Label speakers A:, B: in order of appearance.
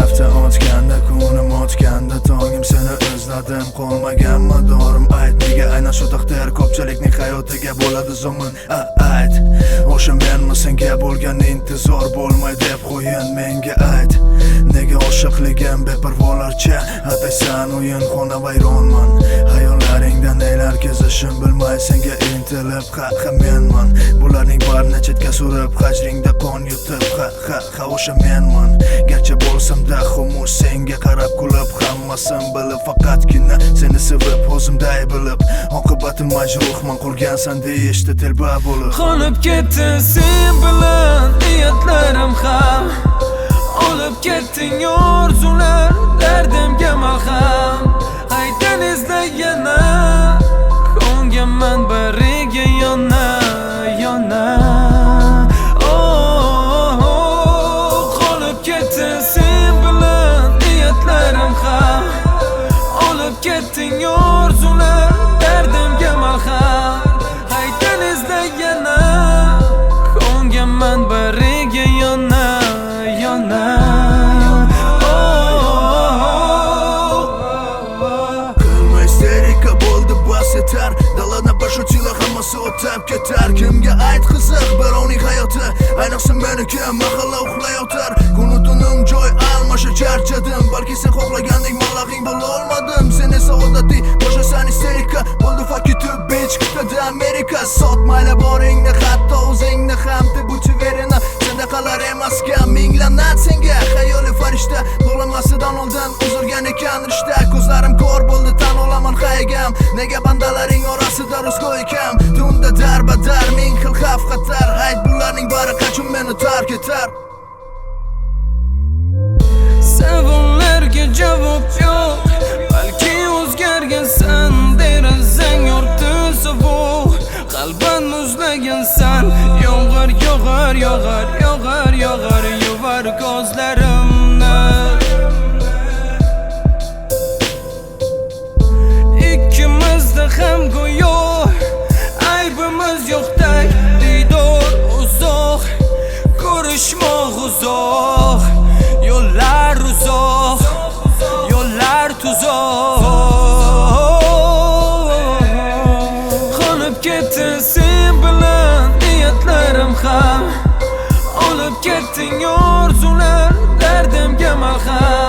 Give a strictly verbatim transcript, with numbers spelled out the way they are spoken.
A: hafta o'tganda, kunim o'tganda, tongim seni o'zladim, qolmaganmi dorim. Ayt, nega aynan shu taqdir ko'pchilikning hayotiga bo'ladi zomin? Ayt, o'sha menmi senga bo'lgan intizor bo'lmay deb qo'yin menga ayt. Nega oshiqligim beparvolarcha ataysan o'yin xona vayronman. Hayollaringda nelar kezishim bilmay senga intilib, ha ha menman. Bularning barini chetga surib, hajringda qon yutib, ha ha ha o'sha menman. Garchi bo'lsam-da xumus senga qarab kulib, hammasin bilib, faqatgina seni sevib, o'zimday bilib, oqibatim majruhman, qolgansan deyishdi telba bo'lib.
B: Qolib ketdi sen bilan niyatlarim ham, olib ketding orzular, dardimga malham. Qaydan izlayana qo'nganman biriga yona yona. Qolib ketdi sen bilan niyatlarim ham, olib ketding orzular, dardimga malham. Qaydan izlayana qo'nganman biriga yona yona.
A: Dalada bashutila hammasi o'tib ketar. Kimga ayt qiziq birovning hayoti, ayniqsa meniki mahalla uxlayotar. Kunu tunim joy almasha charchadim, balki sen xohlagandek malag'ing bo'la olmadim. Sen esa odatiy boshlasan isterika, bo'ldi fakiti bitch qit'ada Amerika. Sotmayla boringni, hatto o'zingni ham deb uchiverini. Senda qalar emaskan minglanat senga xayoli farishta. Bo'lamasidan oldin uzilgan ekan rishta. Ko'zlarim ko'r bo'ldi, tan olaman haygam. Nega bandalaring orasida rusgo ekam? Tunda darbadar ming xil xavf xatar. Ayt, bularning bari qachon meni tark etar?
B: Savollarga javob yo'q, balki o'zgargansan. Derazang yorti sovuq, qalban muzlagansan. Yomg'ir yog'ar, yog'ar, yog'ar, yog'ar, yuvar ko'zlarimni. Ikkimizda ham go'yo aybimiz yo'qday, diydor uzoq, ko'rishmoq uzoq, yo'llar uzoq, yo'llar tuzoq. Qolib ketdi sen bilan niyatlarim ham, olib ketding orzular, dardimga malham.